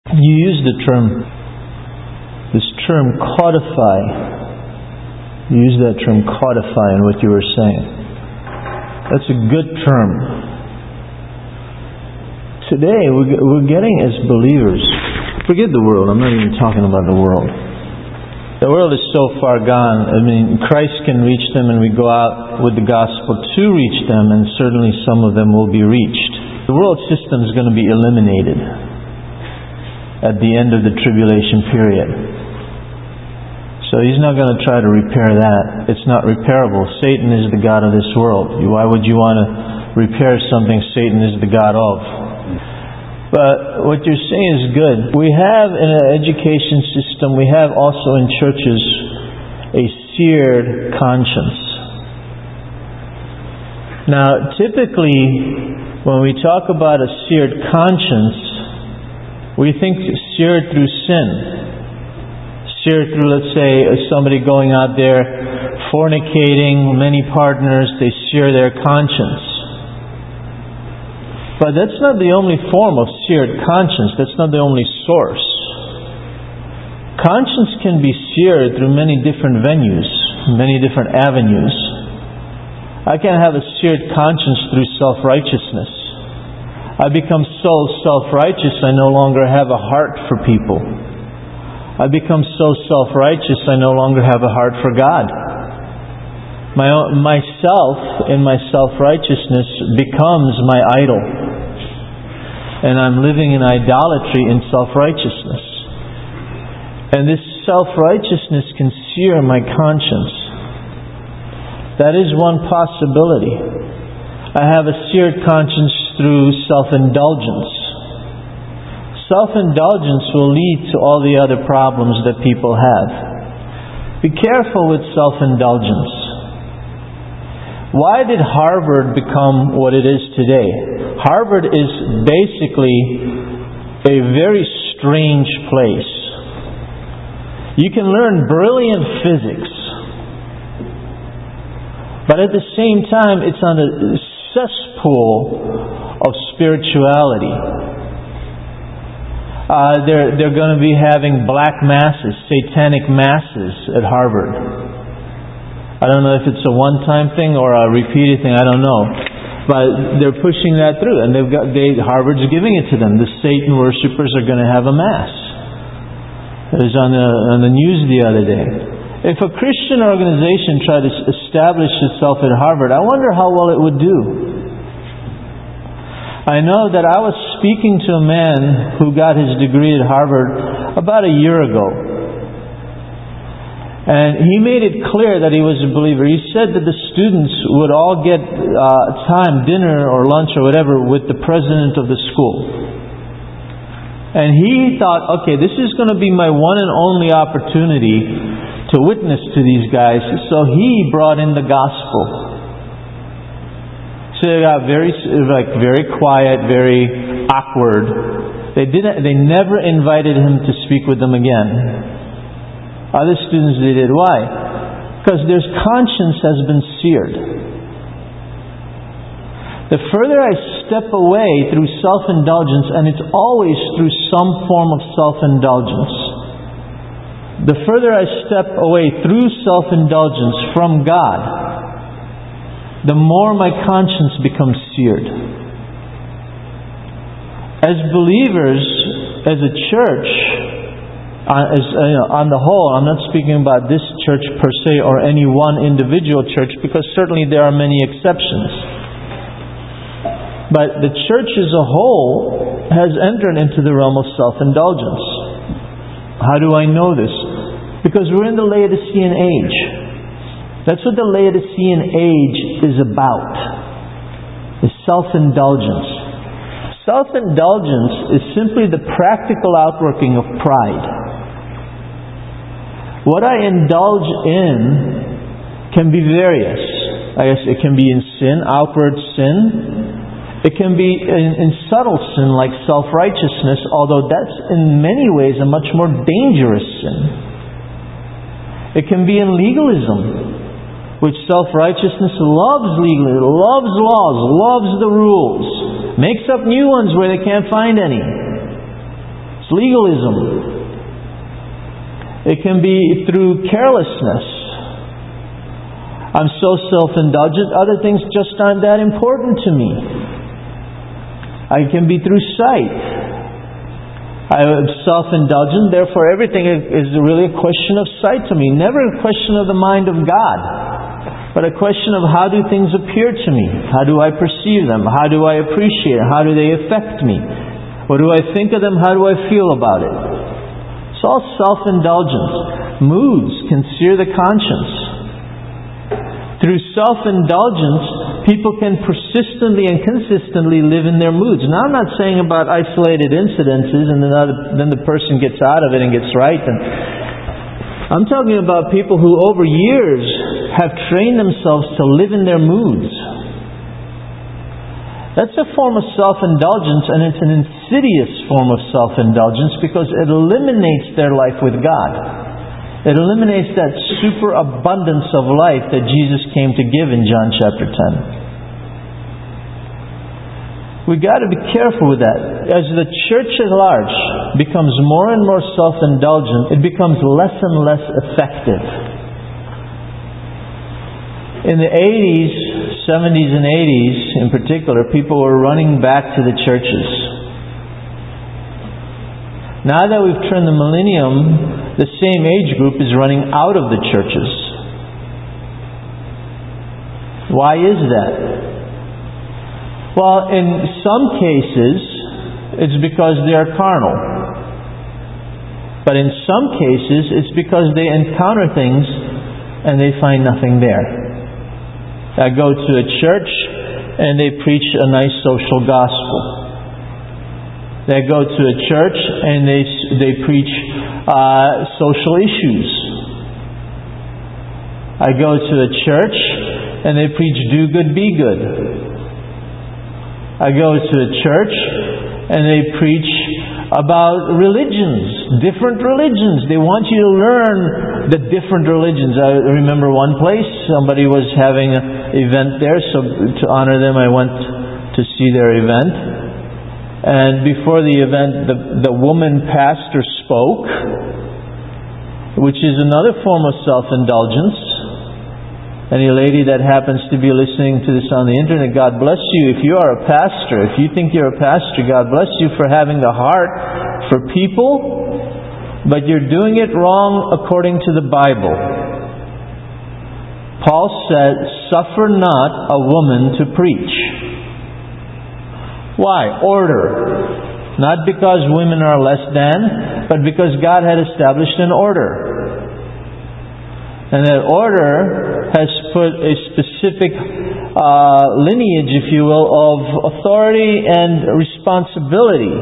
You use this term codify. You use that term codify in what you were saying. That's a good term. Today, we're getting as believers, forget the world, I'm not even talking about the world. The world is so far gone. I mean, Christ can reach them, and we go out with the gospel to reach them, and certainly some of them will be reached. The world system is going to be eliminated at the end of the tribulation period. So He's not going to try to repair that. It's not repairable. Satan is the god of this world. Why would you want to repair something Satan is the god of? But what you're saying is good. We have in an education system, we have also in churches, a seared conscience. Now, typically, when we talk about a seared conscience, we think seared through sin. Seared through, let's say, somebody going out there fornicating, many partners, they sear their conscience. But that's not the only form of seared conscience. That's not the only source. Conscience can be seared through many different venues, many different avenues. I can have a seared conscience through self-righteousness. I become so self-righteous I no longer have a heart for people. I become so self-righteous I no longer have a heart for God. Myself and my self-righteousness becomes my idol. And I'm living in idolatry in self-righteousness. And this self-righteousness can sear my conscience. That is one possibility. I have a seared conscience through self-indulgence. Self-indulgence will lead to all the other problems that people have. Be careful with self-indulgence. Why did Harvard become what it is today? Harvard is basically a very strange place. You can learn brilliant physics, but at the same time it's on a cesspool of spirituality. They're going to be having black masses, satanic masses at Harvard. I don't know if it's a one-time thing or a repeated thing, I don't know. But they're pushing that through, and Harvard's giving it to them. The Satan worshippers are going to have a mass. It was on the news the other day. If a Christian organization tried to establish itself at Harvard, I wonder how well it would do. I know that I was speaking to a man who got his degree at Harvard about a year ago. And he made it clear that he was a believer. He said that the students would all get dinner or lunch or whatever with the president of the school. And he thought, okay, this is going to be my one and only opportunity to witness to these guys. So he brought in the gospel. So they got very quiet, very awkward. They never invited him to speak with them again. Other students they did. Why? Because their conscience has been seared. The further I step away through self-indulgence, and it's always through some form of self-indulgence, the further I step away through self-indulgence from God, the more my conscience becomes seared. As believers, as a church, on the whole, I'm not speaking about this church per se or any one individual church, because certainly there are many exceptions. But the church as a whole has entered into the realm of self-indulgence. How do I know this? Because we're in the Laodicean age. That's what the Laodicean age is about. Is self-indulgence. Self-indulgence is simply the practical outworking of pride. What I indulge in can be various. I guess it can be in sin, outward sin. It can be in subtle sin like self-righteousness, although that's in many ways a much more dangerous sin. It can be in legalism, which self-righteousness loves legalism, loves laws, loves the rules, makes up new ones where they can't find any. legalism. It can be through carelessness. I'm so self-indulgent, other things just aren't that important to me. It can be through sight. I'm self-indulgent, therefore everything is really a question of sight to me. Never a question of the mind of God, but a question of how do things appear to me? How do I perceive them? How do I appreciate them? How do they affect me? What do I think of them? How do I feel about it? It's all self-indulgence. Moods can sear the conscience. Through self-indulgence, people can persistently and consistently live in their moods. Now, I'm not saying about isolated incidences and then the person gets out of it and gets right. I'm talking about people who over years have trained themselves to live in their moods. That's a form of self-indulgence, and it's an insidious form of self-indulgence because it eliminates their life with God. It eliminates that superabundance of life that Jesus came to give in John chapter 10. We've got to be careful with that. As the church at large becomes more and more self-indulgent, it becomes less and less effective. In the 80s, 70s and 80s in particular, people were running back to the churches. Now that we've turned the millennium, the same age group is running out of the churches. Why is that? Well, in some cases, it's because they are carnal. But in some cases, it's because they encounter things and they find nothing there. I go to a church and they preach a nice social gospel. They go to a church and they preach social issues. I go to a church and they preach do good, be good. I go to a church and they preach about religions, different religions. They want you to learn the different religions. I remember one place, somebody was having an event there, so to honor them I went to see their event. And before the event, the woman pastor spoke, which is another form of self-indulgence. Any lady that happens to be listening to this on the internet, God bless you. If you are a pastor, if you think you're a pastor, God bless you for having the heart for people, but you're doing it wrong according to the Bible. Paul said, "Suffer not a woman to preach." Why? Order. Not because women are less than, but because God had established an order. And that order has put a specific lineage, if you will, of authority and responsibility.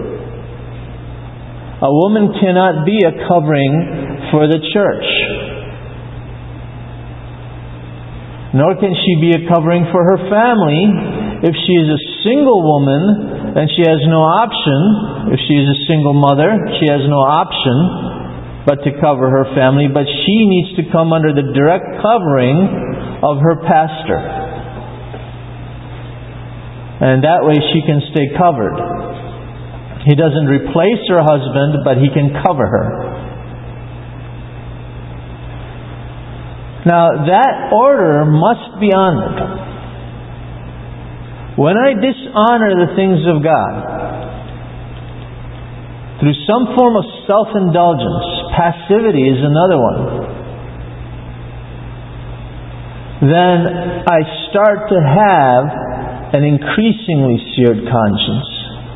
A woman cannot be a covering for the church. Nor can she be a covering for her family. If she is a single woman, then she has no option. If she is a single mother, she has no option but to cover her family. But she needs to come under the direct covering of her pastor. And that way she can stay covered. He doesn't replace her husband, but he can cover her. Now that order must be honored. When I dishonor the things of God through some form of self-indulgence, passivity is another one, then I start to have an increasingly seared conscience.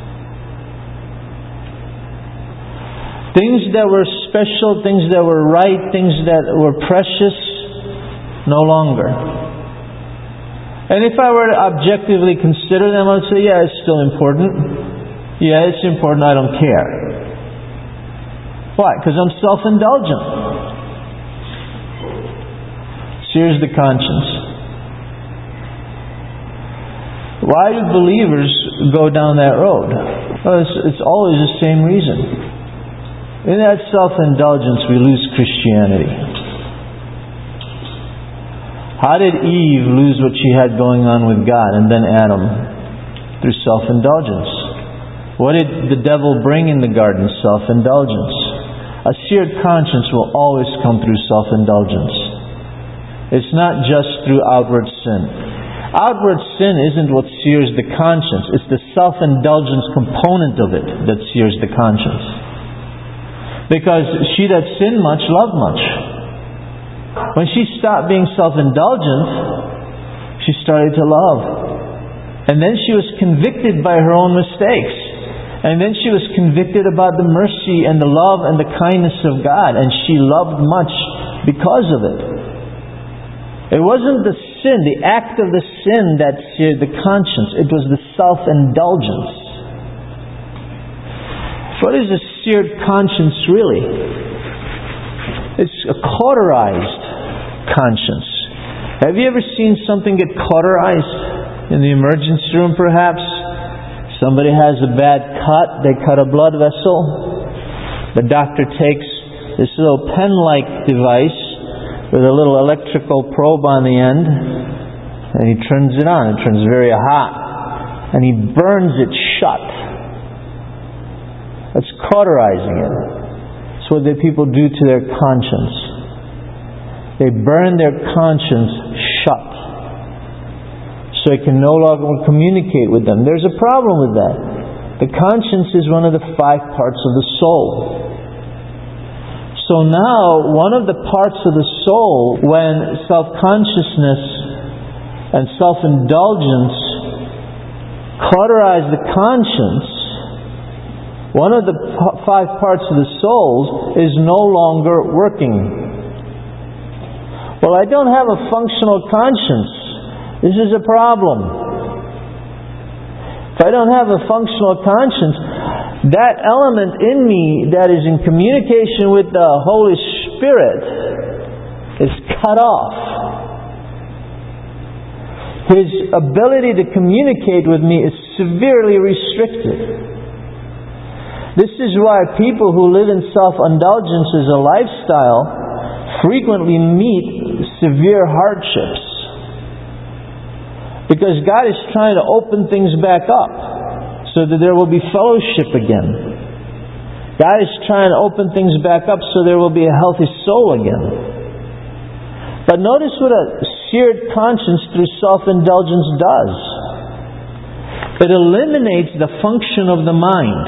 Things that were special, things that were right, things that were precious, no longer. And if I were to objectively consider them, I would say, yeah, it's still important. Yeah, it's important, I don't care. Why? Because I'm self-indulgent. Sears the conscience. Why do believers go down that road? Well, it's always the same reason. In that self-indulgence, we lose Christianity. How did Eve lose what she had going on with God, and then Adam? Through self-indulgence. What did the devil bring in the garden? Self-indulgence. A seared conscience will always come through self-indulgence. It's not just through outward sin. Outward sin isn't what sears the conscience. It's the self-indulgence component of it that sears the conscience. Because she that sinned much loved much. When she stopped being self-indulgent, she started to love. And then she was convicted by her own mistakes. And then she was convicted about the mercy and the love and the kindness of God. And she loved much because of it. It wasn't the sin, the act of the sin that seared the conscience. It was the self-indulgence. What is a seared conscience really? It's a cauterized conscience. Have you ever seen something get cauterized in the emergency room perhaps? Somebody has a bad cut, they cut a blood vessel. The doctor takes this little pen-like device with a little electrical probe on the end, and he turns it on. It turns very hot. And he burns it shut. That's cauterizing it. That's what the people do to their conscience. They burn their conscience shut, so it can no longer communicate with them. There's a problem with that. The conscience is one of the 5 parts of the soul. So now, one of the parts of the soul, when self-consciousness and self-indulgence cauterize the conscience, one of the 5 parts of the soul is no longer working. Well, I don't have a functional conscience. This is a problem. If I don't have a functional conscience, that element in me that is in communication with the Holy Spirit is cut off. His ability to communicate with me is severely restricted. This is why people who live in self-indulgence as a lifestyle frequently meet severe hardships. Because God is trying to open things back up so that there will be fellowship again. God is trying to open things back up so there will be a healthy soul again. But notice what a seared conscience through self-indulgence does. It eliminates the function of the mind.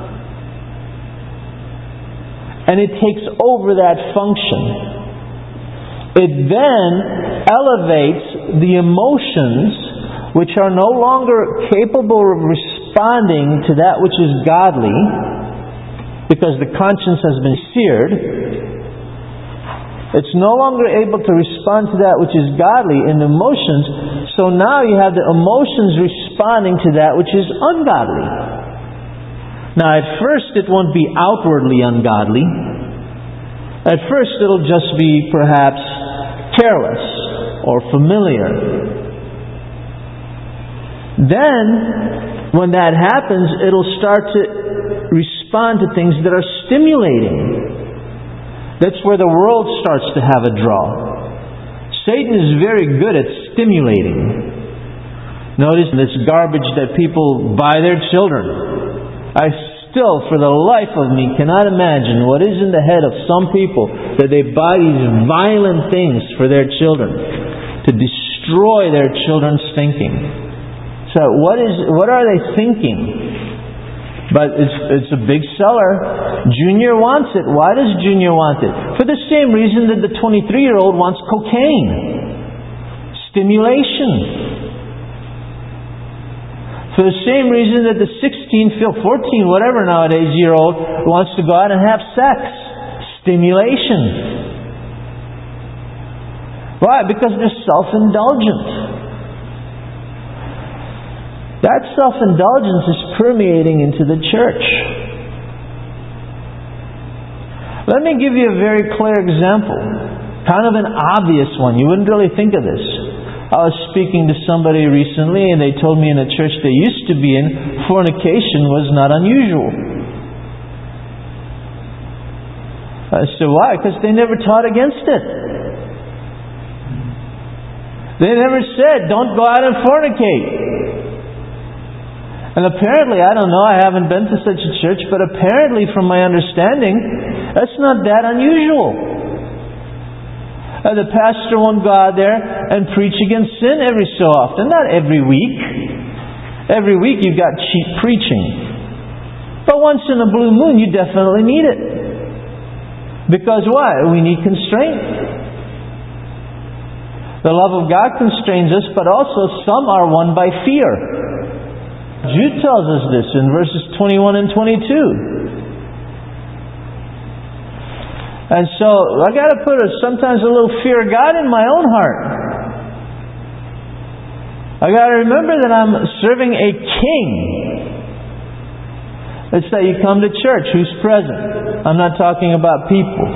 And it takes over that function. It then elevates the emotions which are no longer capable of responding to that which is godly, because the conscience has been seared. It's no longer able to respond to that which is godly in the emotions, so now you have the emotions responding to that which is ungodly. Now at first it won't be outwardly ungodly. At first it'll just be perhaps careless or familiar. Then, when that happens, it'll start to respond to things that are stimulating. That's where the world starts to have a draw. Satan is very good at stimulating. Notice this garbage that people buy their children. I still, for the life of me, cannot imagine what is in the head of some people that they buy these violent things for their children to destroy their children's thinking. So what are they thinking? But it's a big seller. Junior wants it. Why does Junior want it? For the same reason that the 23-year-old wants cocaine. Stimulation. For the same reason that the 16, 14, whatever nowadays year-old wants to go out and have sex. Stimulation. Why? Because they're self-indulgent. That self-indulgence is permeating into the church. Let me give you a very clear example. Kind of an obvious one. You wouldn't really think of this. I was speaking to somebody recently and they told me in a church they used to be in, fornication was not unusual. I said, why? Because they never taught against it. They never said, don't go out and fornicate. And apparently, I don't know, I haven't been to such a church, but apparently from my understanding, that's not that unusual. The pastor won't go out there and preach against sin every so often. Not every week. Every week you've got cheap preaching. But once in a blue moon, you definitely need it. Because why? We need constraint. The love of God constrains us, but also some are won by fear. Jude tells us this in verses 21 and 22. And so, I got to put sometimes a little fear of God in my own heart. I got to remember that I'm serving a king. Let's say you come to church, who's present? I'm not talking about people.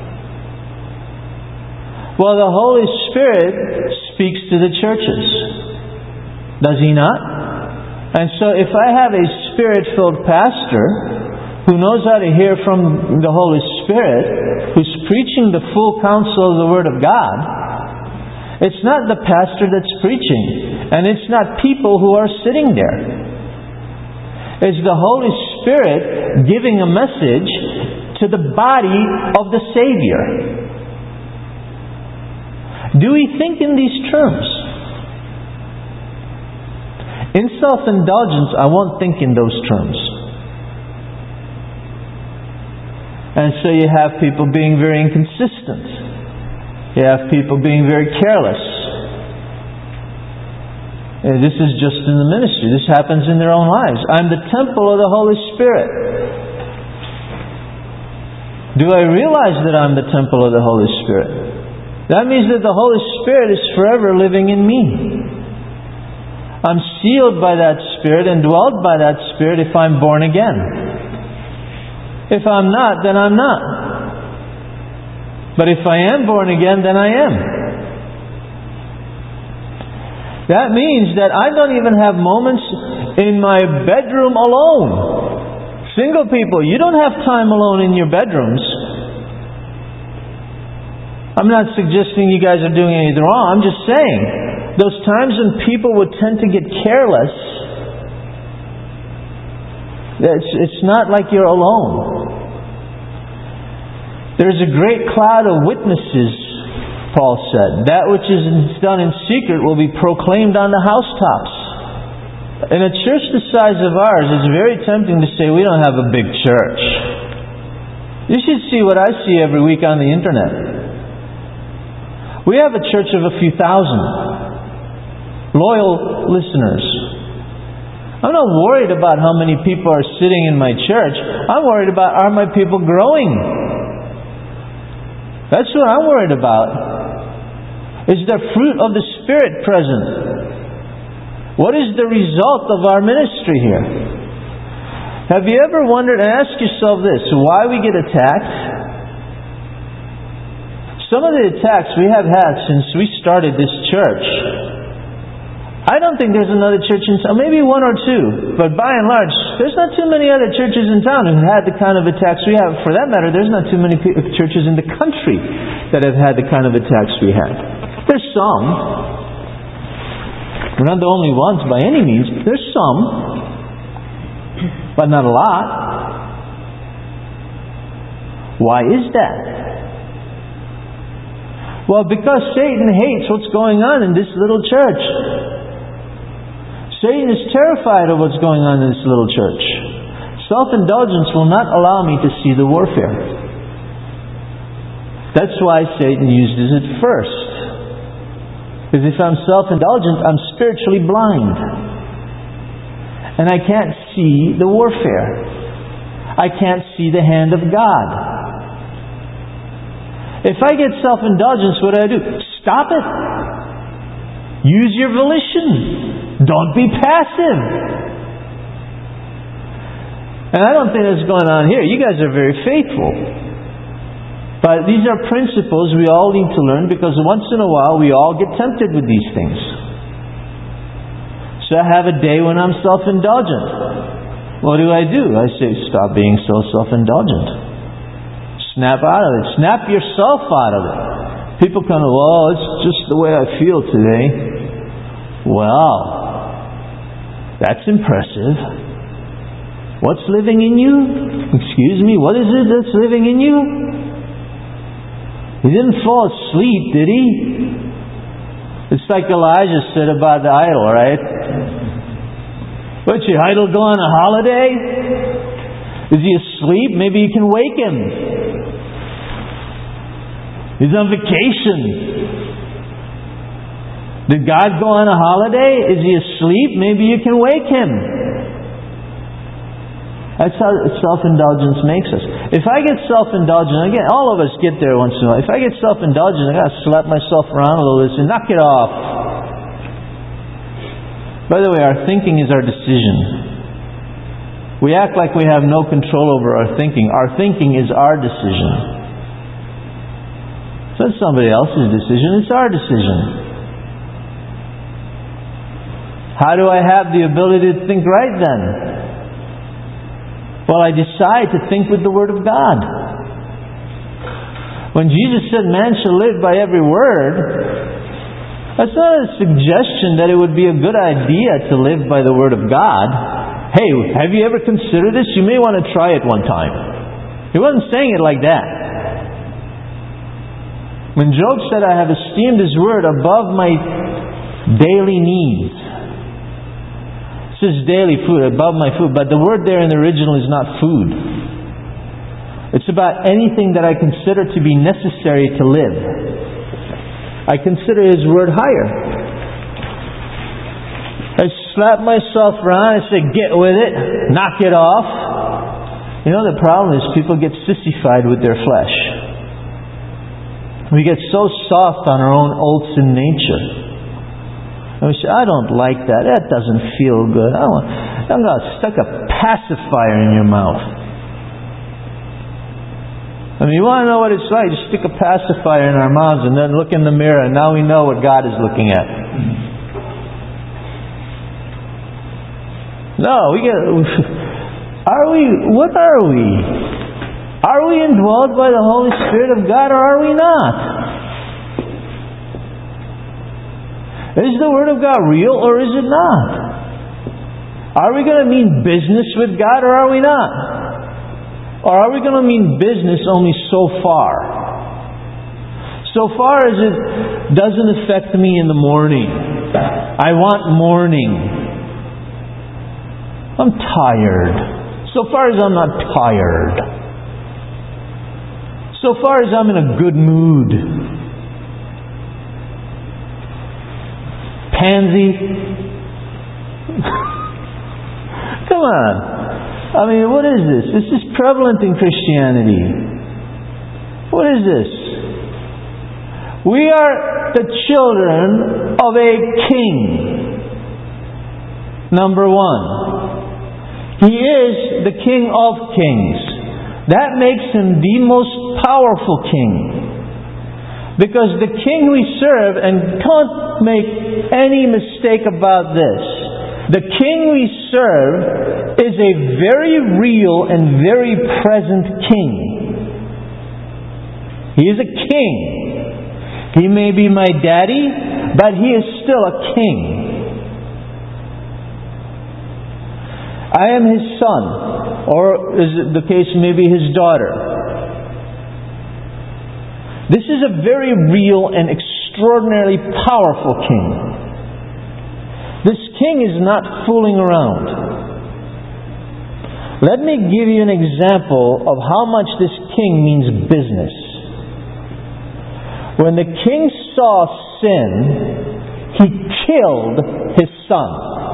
Well, the Holy Spirit speaks to the churches. Does He not? And so if I have a Spirit-filled pastor who knows how to hear from the Holy Spirit, who's preaching the full counsel of the Word of God, it's not the pastor that's preaching, and it's not people who are sitting there. It's the Holy Spirit giving a message to the body of the Savior. Do we think in these terms? In self-indulgence, I won't think in those terms. And so you have people being very inconsistent. You have people being very careless. And this is just in the ministry. This happens in their own lives. I'm the temple of the Holy Spirit. Do I realize that I'm the temple of the Holy Spirit? That means that the Holy Spirit is forever living in me. I'm sealed by that Spirit and dwelled by that Spirit if I'm born again. If I'm not, then I'm not. But if I am born again, then I am. That means that I don't even have moments in my bedroom alone. Single people, you don't have time alone in your bedrooms. I'm not suggesting you guys are doing anything wrong. I'm just saying, those times when people would tend to get careless, it's not like you're alone. There's a great cloud of witnesses, Paul said. That which is done in secret will be proclaimed on the housetops. In a church the size of ours, it's very tempting to say we don't have a big church. You should see what I see every week on the internet. We have a church of a few thousand loyal listeners. I'm not worried about how many people are sitting in my church. I'm worried about, are my people growing? That's what I'm worried about. Is there fruit of the Spirit present? What is the result of our ministry here? Have you ever wondered, and ask yourself this, why we get attacked? Some of the attacks we have had since we started this church, I don't think there's another church in town, maybe one or two, but by and large, there's not too many other churches in town who've had the kind of attacks we have. For that matter, there's not too many churches in the country that have had the kind of attacks we had. There's some. We're not the only ones by any means. There's some, but not a lot. Why is that? Well, because Satan hates what's going on in this little church. Satan is terrified of what's going on in this little church. Self-indulgence will not allow me to see the warfare. That's why Satan uses it first. Because if I'm self-indulgent, I'm spiritually blind. And I can't see the warfare. I can't see the hand of God. If I get self-indulgence, what do? Stop it. Use your volition. Don't be passive. And I don't think that's going on here. You guys are very faithful. But these are principles we all need to learn, because once in a while we all get tempted with these things. So I have a day when I'm self-indulgent. What do? I say, stop being so self-indulgent. Snap out of it. Snap yourself out of it. People come, well, it's just the way I feel today. Well, That's impressive. What's living in you? Excuse me, what is it that's living in you? He didn't fall asleep, did he? It's like Elijah said about the idol, right? What's your idol go on a holiday? Is he asleep? Maybe you can wake him. He's on vacation. Did God go on a holiday? Is he asleep? Maybe you can wake him. That's how self-indulgence makes us. If I get self-indulgent, again, all of us get there once in a while. If I get self-indulgent, I gotta slap myself around a little bit and knock it off. By the way, our thinking is our decision. We act like we have no control over our thinking. Our thinking is our decision. It's not somebody else's decision, it's our decision. How do I have the ability to think right then? Well, I decide to think with the Word of God. When Jesus said man shall live by every word, that's not a suggestion that it would be a good idea to live by the Word of God. Hey, have you ever considered this? You may want to try it one time. He wasn't saying it like that. When Job said, I have esteemed His Word above my daily needs. It says daily food, above my food. But the word there in the original is not food. It's about anything that I consider to be necessary to live. I consider His Word higher. I slap myself around and say, get with it, knock it off. You know, the problem is people get sissified with their flesh. We get so soft on our own old sin nature. And we say, I don't like that. That doesn't feel good. I'm going to stick a pacifier in your mouth. I mean, you want to know what it's like? Just stick a pacifier in our mouths and then look in the mirror, and now we know what God is looking at. No, what are we? Are we indwelled by the Holy Spirit of God, or are we not? Is the Word of God real, or is it not? Are we going to mean business with God, or are we not? Or are we going to mean business only so far? So far as it doesn't affect me in the morning. I want morning. I'm tired. So far as I'm not tired. So far as I'm in a good mood. Pansy. Come on. I mean, what is this? This is prevalent in Christianity. What is this? We are the children of a king. Number one. He is the King of Kings. That makes Him the most powerful king. Because the King we serve, and don't make any mistake about this, the King we serve is a very real and very present King. He is a king. He may be my daddy, but He is still a king. I am His son, or is it the case maybe His daughter. This is a very real and extraordinarily powerful king. This king is not fooling around. Let me give you an example of how much this king means business. When the king saw sin, he killed his son.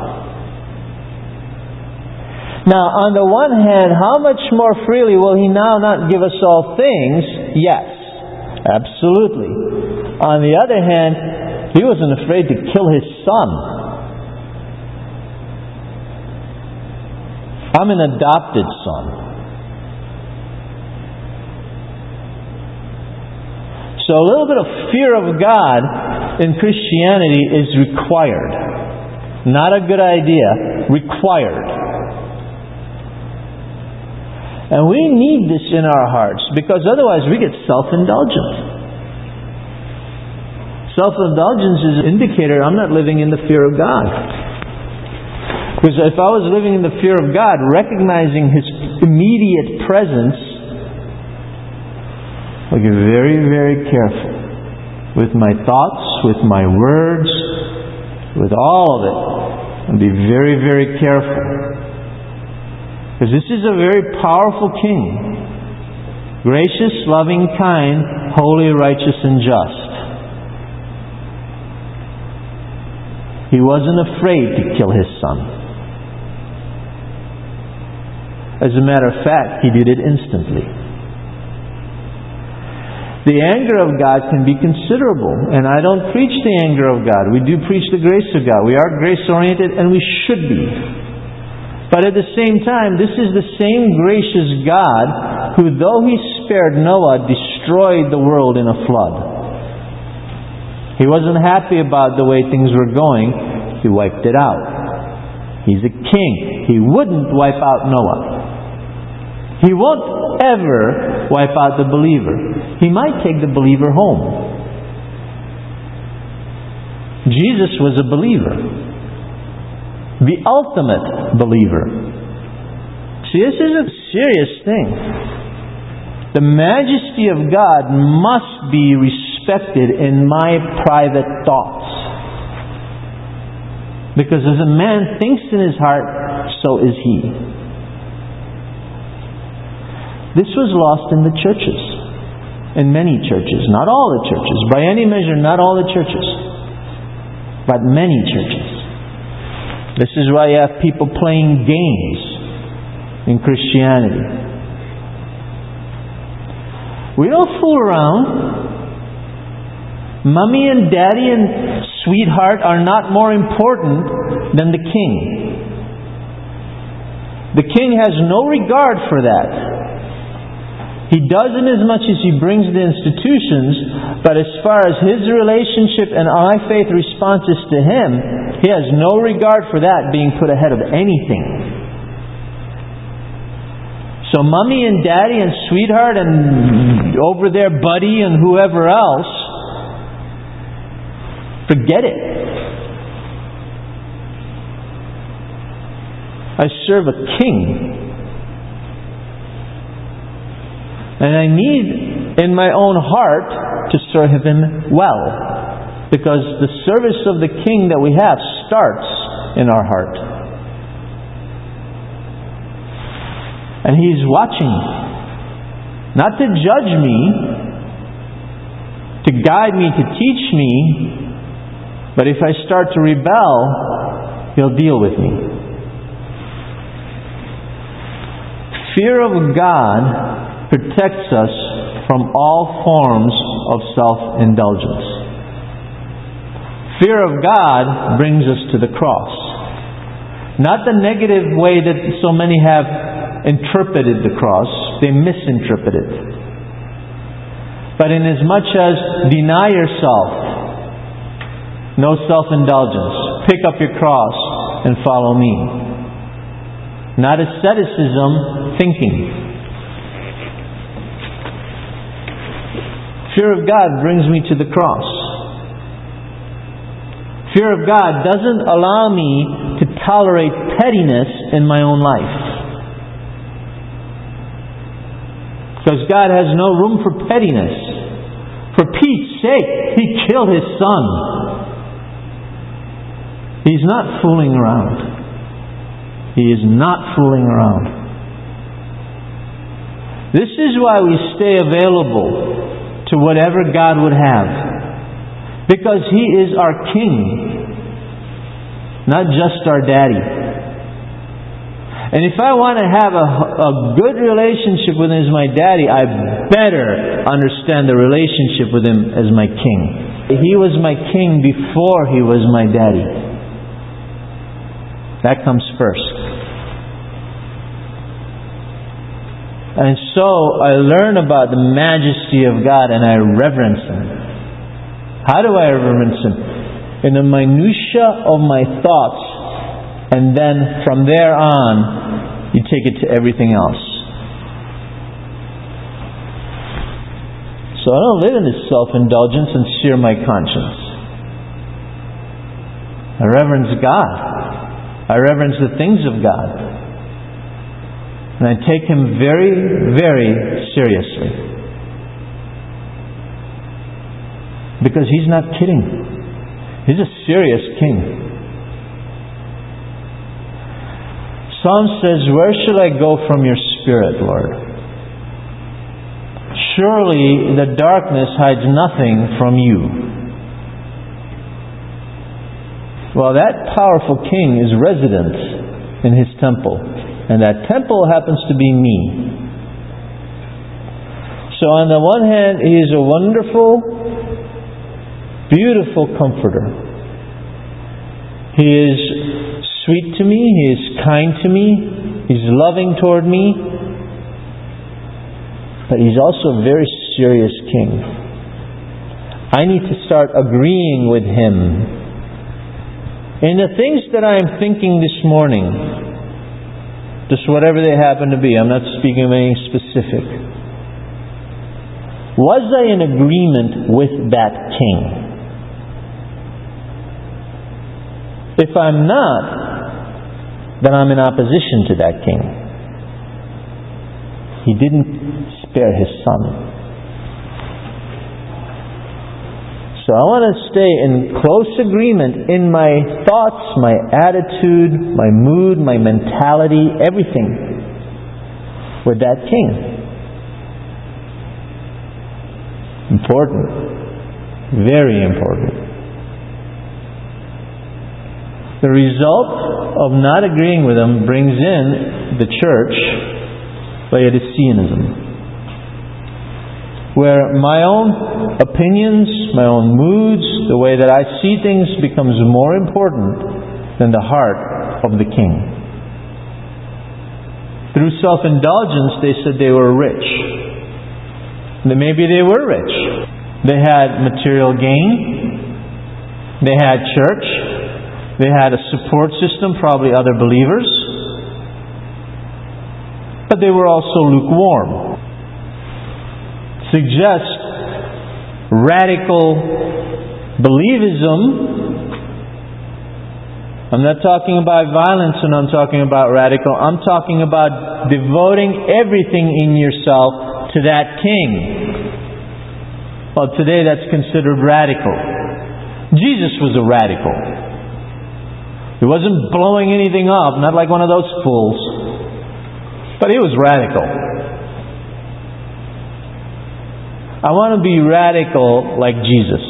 Now, on the one hand, how much more freely will He now not give us all things? Yes. Absolutely. On the other hand, He wasn't afraid to kill His son. I'm an adopted son. So a little bit of fear of God in Christianity is required. Not a good idea. Required. And we need this in our hearts, because otherwise we get self-indulgent. Self-indulgence is an indicator I'm not living in the fear of God. Because if I was living in the fear of God, recognizing His immediate presence, I'd be very, very careful with my thoughts, with my words, with all of it. I'd be very, very careful. Because this is a very powerful King. Gracious, loving, kind, holy, righteous, and just. He wasn't afraid to kill His Son. As a matter of fact, He did it instantly. The anger of God can be considerable, and I don't preach the anger of God. We do preach the grace of God. We are grace-oriented, and we should be. But at the same time, this is the same gracious God who, though He spared Noah, destroyed the world in a flood. He wasn't happy about the way things were going. He wiped it out. He's a king. He wouldn't wipe out Noah. He won't ever wipe out the believer. He might take the believer home. Jesus was a believer. The ultimate believer. See, this is a serious thing. The majesty of God must be respected in my private thoughts. Because as a man thinks in his heart, so is he. This was lost in the churches. In many churches. Not all the churches. By any measure, not all the churches. But many churches. This is why you have people playing games in Christianity. We don't fool around. Mommy and Daddy and sweetheart are not more important than the King. The King has no regard for that. He does in as much as He brings the institutions, but as far as His relationship and my faith responses to Him, He has no regard for that being put ahead of anything. So Mommy and Daddy and sweetheart and over there buddy and whoever else, forget it. I serve a King. And I need in my own heart to serve Him well. Because the service of the King that we have starts in our heart. And He's watching. Not to judge me, to guide me, to teach me. But if I start to rebel, He'll deal with me. Fear of God protects us from all forms of self-indulgence. Fear of God brings us to the cross. Not the negative way that so many have interpreted the cross. They misinterpret it. But in as much as deny yourself, no self-indulgence, pick up your cross and follow me. Not asceticism, thinking. Fear of God brings me to the cross. Fear of God doesn't allow me to tolerate pettiness in my own life. Because God has no room for pettiness. For Pete's sake, He killed His Son. He's not fooling around. He is not fooling around. This is why we stay available to whatever God would have. Because He is our King, not just our Daddy. And if I want to have a good relationship with Him as my Daddy, I better understand the relationship with Him as my King. He was my King before He was my Daddy. That comes first. And so I learn about the majesty of God and I reverence Him. How do I reverence Him? In the minutiae of my thoughts, and then from there on, you take it to everything else. So I don't live in this self-indulgence and sear my conscience. I reverence God. I reverence the things of God. And I take Him very, very seriously. Because He's not kidding. He's a serious King. Psalm says, "Where shall I go from your Spirit, Lord? Surely the darkness hides nothing from you." Well, that powerful King is resident in His temple. And that temple happens to be me. So on the one hand, He is a wonderful, beautiful Comforter. He is sweet to me. He is kind to me. He's loving toward me. But He's also a very serious King. I need to start agreeing with Him in the things that I am thinking this morning. Just whatever they happen to be. I'm not speaking of anything specific. Was I in agreement with that King? If I'm not, then I'm in opposition to that King. He didn't spare His Son. So I want to stay in close agreement in my thoughts, my attitude, my mood, my mentality, everything with that King. Important. Very important. The result of not agreeing with Him brings in the church Laodiceanism, where my own opinions, my own moods, the way that I see things becomes more important than the heart of the King. Through self-indulgence, they said they were rich. Maybe they were rich. They had material gain. They had church. They had a support system, probably other believers. But they were also lukewarm. Suggest radical believism. I'm not talking about violence when I'm talking about radical. I'm talking about devoting everything in yourself to that King. Well, today that's considered radical. Jesus was a radical. He wasn't blowing anything up, not like one of those fools. But He was radical. I want to be radical like Jesus.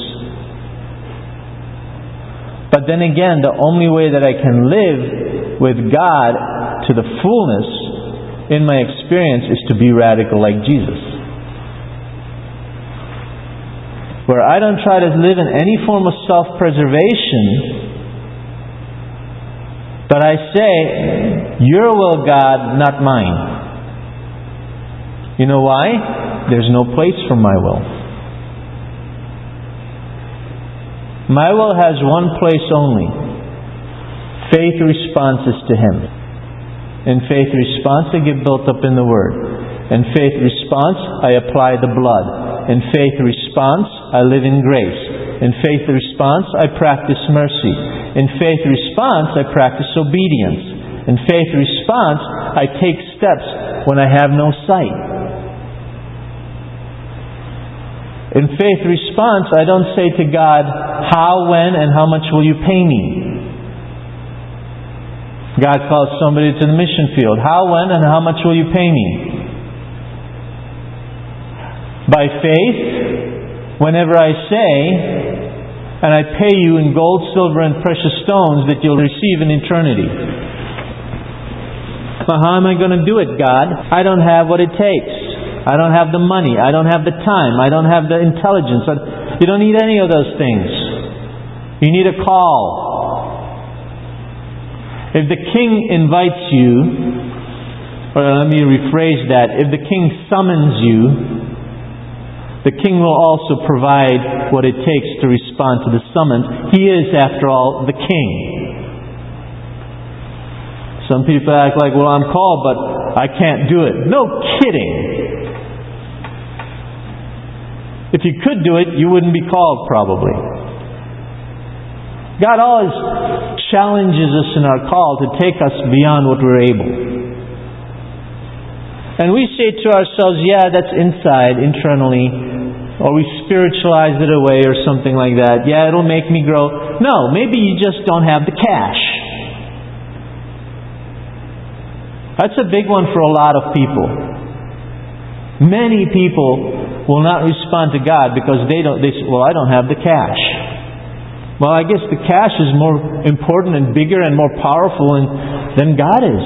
But then again, the only way that I can live with God to the fullness in my experience is to be radical like Jesus. Where I don't try to live in any form of self-preservation, but I say, Your will, God, not mine. You know why? There's no place for my will. My will has one place only. Faith responses to Him. In faith response, I get built up in the Word. In faith response, I apply the blood. In faith response, I live in grace. In faith response, I practice mercy. In faith response, I practice obedience. In faith response, I take steps when I have no sight. In faith response, I don't say to God, how, when, and how much will you pay me? God calls somebody to the mission field. How, when, and how much will you pay me? By faith, whenever I say, and I pay you in gold, silver, and precious stones that you'll receive in eternity. But how am I going to do it, God? I don't have what it takes. I don't have the money. I don't have the time. I don't have the intelligence. You don't need any of those things. You need a call. If the King invites you, or let me rephrase that, if the King summons you, the King will also provide what it takes to respond to the summons. He is, after all, the King. Some people act like, well, I'm called, but I can't do it. No kidding. If you could do it, you wouldn't be called, probably. God always challenges us in our call to take us beyond what we're able. And we say to ourselves, yeah, that's inside, internally, or we spiritualize it away or something like that. Yeah, it'll make me grow. No, maybe you just don't have the cash. That's a big one for a lot of people. Many people will not respond to God because they say, well, I don't have the cash. Well, I guess the cash is more important and bigger and more powerful than God is.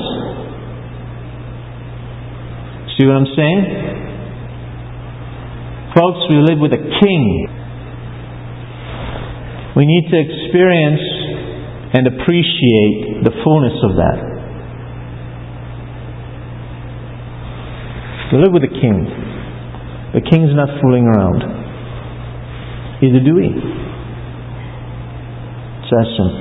See what I'm saying? Folks, we live with a King. We need to experience and appreciate the fullness of that. We live with a King. The King's not fooling around. Neither do we. It's that simple.